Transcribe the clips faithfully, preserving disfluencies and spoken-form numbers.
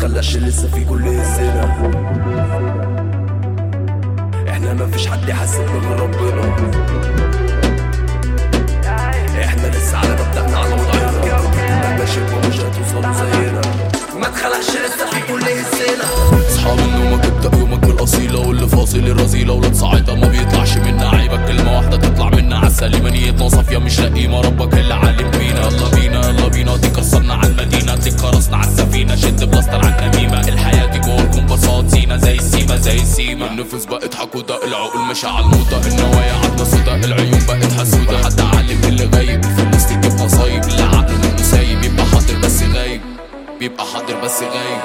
تخلقش لسه في كل الزنا. احنا مفيش حد يحسبنا من ربنا، احنا لسه على مبدأنا على وضعنا، مهما شبه مش هتوصلوا زينا. ما تخلقش لسه في كل الزنا. اصحى من نومك ابدأ يومك بالاصيله، واللي فاصل الرذيله ولاد صعيده ما بيطلعش منا عيبك، كلمه واحده تطلع منا عالسليمه، نيتنا صافيه مش لئيمه، ربك اللي علم بينا. يلا بينا يلا بينا دي كسرنا عالمدينه، دي كرسنا عالسفينه، شد بلاستر عالنميمه، الحياه دي جوه الكومباسات زينه زي السيما زي السيما. النفس بقت حقوده، العقول ماشيه عالموضه، النوايا عدنا سودا، العيون بقت حسوده، حد علم اللي غايب فالناس تجيب مصايب، اللي عقله منه سايب يبقى حاضر بس غايب، بيبقى حاضر بس غايب.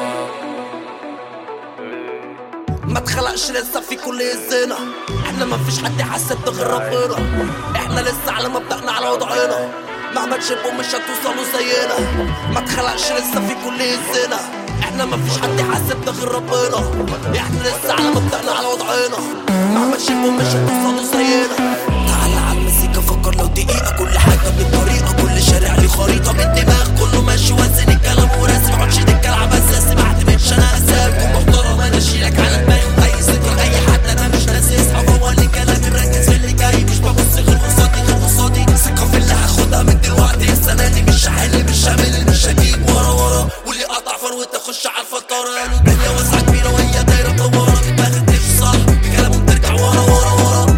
ما تخلقش لسه في كل الزنا، احنا مفيش حد يحسبنا غير ربنا، احنا لسه على مبدأنا على وضعنا، مهما تشبوا مش هتوصلوا زينا. ما تخلقش لسه في كل الزنا، احنا مفيش حد يحسبنا غير ربنا، احنا لسه على مبدأنا على وضعنا، مهما تشبوا مش هتوصلوا زينا. تعال على المزيكا فكر لو دقيقة، كل حاجة بالطريقة، كل شارع ليه خريطة، بالدماغ كله ماشي وزن الكلام وراسم، عطش دكة العب اساسي، ما اعتمدش انا اسام، كون محترم انا اشيلك على دماغي، اي ذكر اي حد انا مش ناسي، اصحى هو اللي كلامي مركز في اللي جاي، مش ببص غير قصادي غير قصادي، ثقة في اللي هاخدها من دلوقتي، السنة دي مش هحل مش هعمل مش هجيب ورا ورا، واللي قطع فروة اخش على الفطارة، قالوا الدنيا واسعة كبيرة وهي دايرة مدورة، دماغك تمشي صح بكلامهم ترجع ورا ورا ورا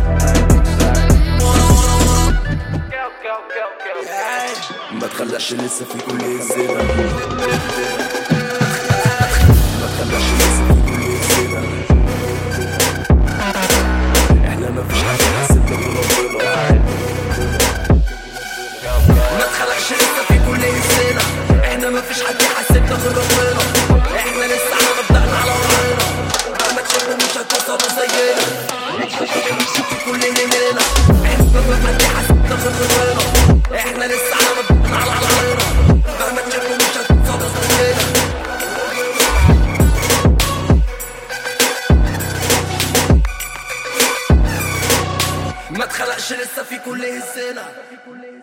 ما تخلقش لسه في كل الزنا، ما تخلقش لسه في كل الزنا، احنا مفيش حد يحسبنا من ربنا. ما تخلقش لسه في كل الزنا، احنا مفيش حد يحسبنا غير ربنا، احنا لسه على مبدأنا على وضعنا، مهما تشبوا مش هتوصلوا زينا. ما تخلقش لسه في كل الزنا، احنا مفيش حد يحسبنا غير ربنا، احنا لسه على مبدأنا على وضعنا، مهما تشبوا مش هتوصلوا زينا. ما تخلقش لسه في كل الزنا.